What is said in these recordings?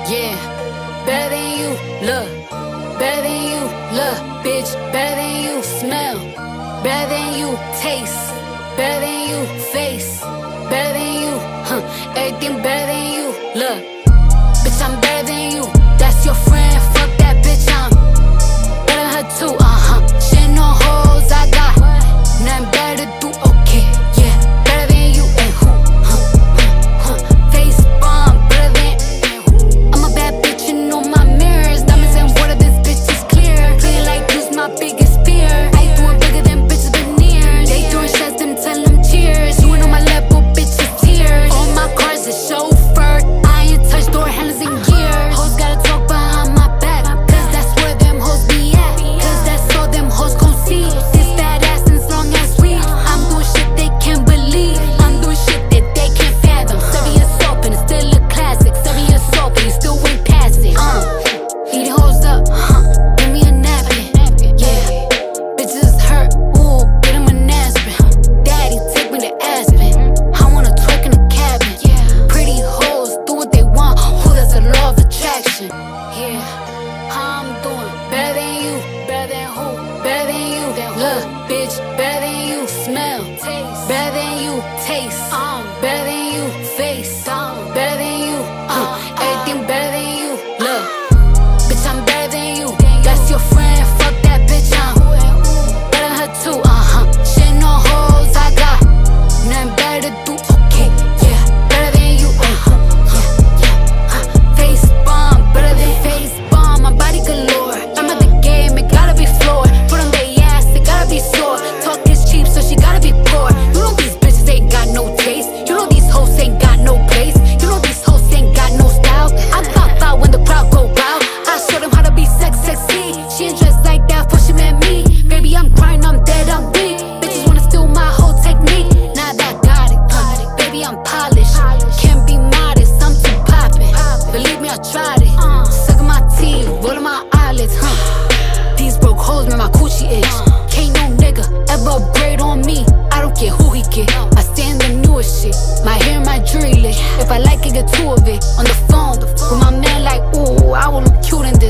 Yeah, better than you, look. Better than you, look, bitch. Better than you, smell. Better than you, taste. Better than you, face. Better than you, everything better than you, look. Bitch, I'm better than you. That's your friend, fuck that bitch, I'm better than her too, She ain't no hoes, I got nothing better to do, okay, yeah. Better than you, and who, face bomb, better than who. I'm a bad bitch, you know my mirrors. Diamonds and water, this bitch is clear. Clear like you's my biggest fear. I doing bigger than bitches veneers. They throwing shots, them tell them cheers. You ain't on my level, bitch, it's tears. All my cars is chauffeured. I ain't touched door handles in years. Hoes gotta talk behind my back, cause that's where them hoes be at. Cause that's all them hoes gon' see. This fat ass as long as we. I'm doing shit they can't believe. I'm doing shit that they can't fathom. 7 years old and it's still a classic. 7 years old and you still ain't past it. Eating hoes up, give me a napkin. Yeah, bitches hurt, ooh, get him an aspirin. Daddy, take me to Aspen. I wanna twerk in the cabin. Pretty hoes do what they want. Who does the law of attraction? Yeah, how I'm doing? Better than you, better than who? Better than you, look, bitch. Better than you, smell. Better than you, taste. Better than you, face. Better than you, everything better than you, look. Bitch, I'm better than you. That's your friend, fuck that bitch, I'm better than her too, She ain't no hoes, I got nothing better to do, okay, yeah. Better than you, face bomb, better than face bomb. My body galore, I'm at the game, it gotta be floored. Put on their ass, it gotta be sore. Talk is cheap, so she gotta be poor. You know these bitches ain't got no taste. You know these hoes ain't got no place. You know these hoes ain't got no style. I pop out when the crowd go wild. I show them how to be sexy. She ain't dressed like that before she met me. Baby, I'm crying, I'm dead, I'm weak. Bitches wanna steal my whole technique. Now that I got it, baby, I'm polished. Can't be modest, I'm too poppin'. Believe me, I tried it. Suckin' my teeth, rollin' my eyelids, These broke hoes make my coochie itch. Can't no nigga ever upgrade on me. I don't care who he get. I stand the newest shit. My hair, my jewelry lit. If I like it, get two of it. On the phone with my man, like, ooh, I will look cute in this.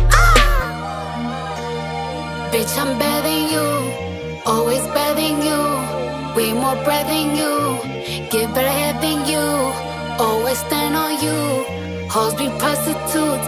Bitch, I'm better than you. Always better than you. Way more bread than you. Get better head than you. Always stand on you. Hoes be prostitutes.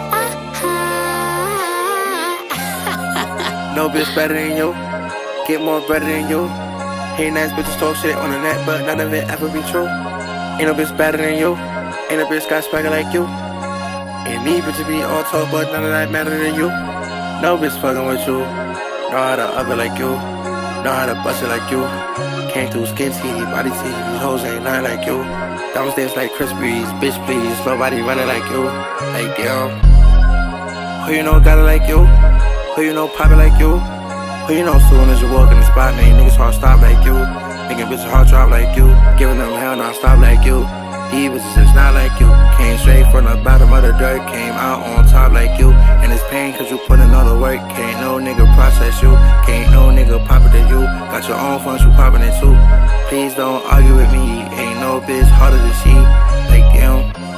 No bitch better than you. Get more better than you. Hating ass bitches talk shit on the net, but none of it ever be true. Ain't no bitch better than you. Ain't no bitch got swagger like you. Ain't me bitches be all talk, but none of that matter than you. No bitch fucking with you. Know how to up it like you. Know how to bust it like you. Came through skin teeth, body teeth. These hoes ain't nothing like you. Diamonds dance like Chris Breeze. Bitch please, nobody running like you. Like damn. Who you know got it like you? Who you know pop it like you? Who you know soon as you walk in the spot, man, niggas hard stop like you. Making bitches hard drop like you. Giving them hell non-stop like you. These bitches is not like you. Came straight from the bottom of the dirt. Came out on top like you. And it's pain cause you put in all the work. Can't no nigga process you. Can't no nigga pop it to you. Got your own funds, you popping it too. Please don't argue with me. Ain't no bitch harder to see. Like damn.